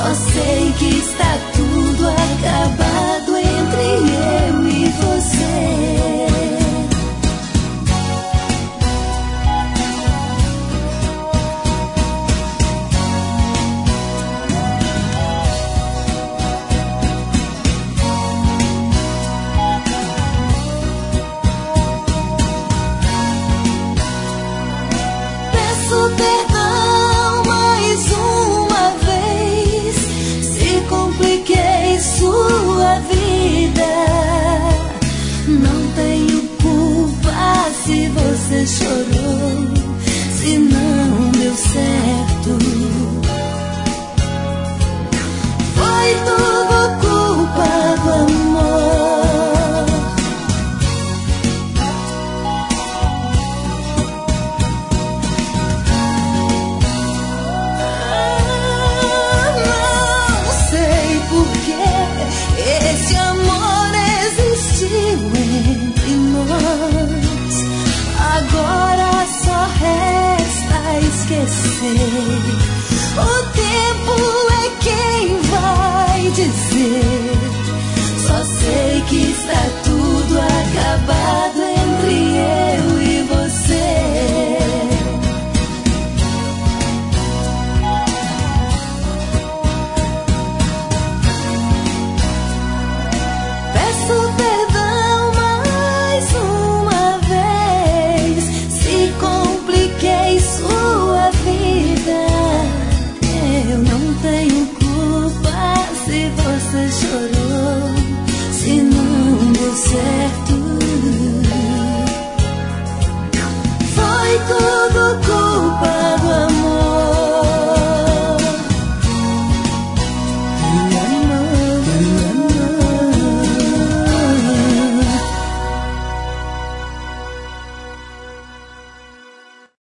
Só sei que está tudo acabado entre eu e você. Peço perdão mais uma vez se compliquei sua vida. Não tenho culpa se você chorou, se não deu certo. Foi tudo culpa do amor. Esse amor existiu entre nós. Agora só resta esquecer. O tempo é quem vai dizer. Só sei que está tudo acabado entre eu e você. Peço perdão mais uma vez se compliquei sua vida. Eu não tenho culpa se você chorou.